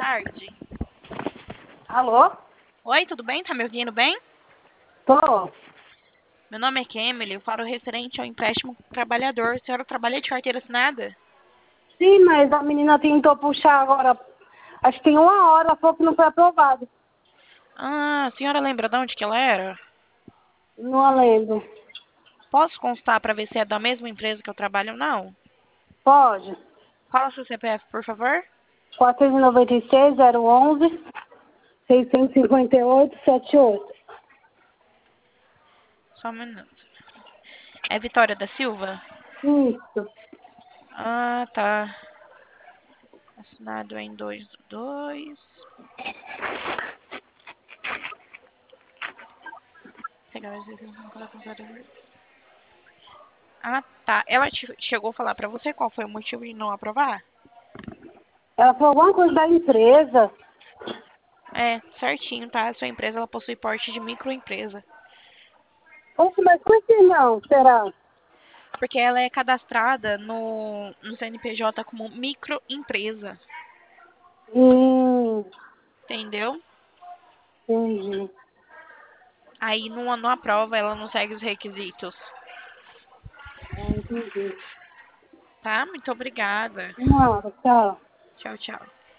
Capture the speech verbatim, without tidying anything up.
tarde. Alô? Oi, tudo bem? Tá me ouvindo bem? Tô. Meu nome é Kemily, eu falo referente ao empréstimo trabalhador. A senhora trabalha de carteira assinada? Sim, mas a menina tentou puxar agora. Acho que tem uma hora, ela falou que não foi aprovado. Ah, a senhora lembra de onde que ela era? Não lembro. Posso constar para ver se é da mesma empresa que eu trabalho ou não? Pode. Fala seu C P F, por favor. quatrocentos e noventa e seis, zero onze, seiscentos e cinquenta e oito, setenta e oito. Só um minuto. É Vitória da Silva? Isso. Ah, tá. Assinado em dois do dois. Pegar as vezes não coloca usar em- Ah, tá. Ela te- chegou a falar pra você qual foi o motivo de não aprovar? Ela falou alguma coisa da empresa. É, certinho, tá? A sua empresa ela possui porte de microempresa. Poxa, mas por que não? Será? Porque ela é cadastrada no, no C N P J como microempresa. Hum, Entendeu? entendi. Aí não, não aprova, ela não segue os requisitos. Ah, entendi. Tá? Muito obrigada. Nada, tchau. Tchau, tchau.